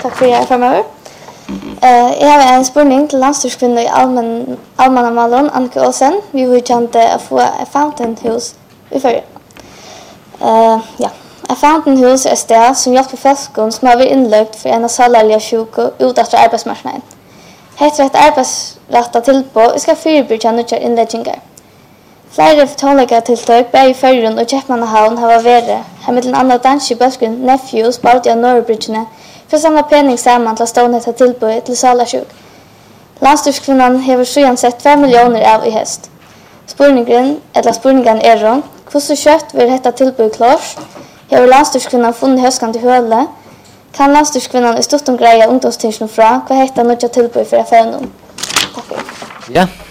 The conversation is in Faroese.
Tack för det framöver. Jag har en spurning till landstyrskvinnor i allmänna Malon, Annika Åsen. Vi vill känna att få ett fountainhus i förra. Ja. Ett fountainhus är ett sted som hjälper folk som har varit inlagt för en av salariga sjuka ut efter arbetsmarknaden. Heter ett arbetsrätta tillpå och ska förebygga nya inläggingar. Flera tonliga tilltag både i Färjön och Köpmannahavn har varit här med bland annat dansk i Bösken, Nephews, Baltia och Norrbridgene för att samla penning samman till att stående ta tillbud till salarsjuk. Landstyrskvinnan har sedan sett 2 miljoner av i höst. Spurningen är då, hur så kött vill detta tillbud klart? Har landstyrskvinnan funnit höskan till höle? Kan landstyrskvinnan i stort greja ungdomstingen fra? Vad heter nya tillbud för affären? Tack för det. Ja.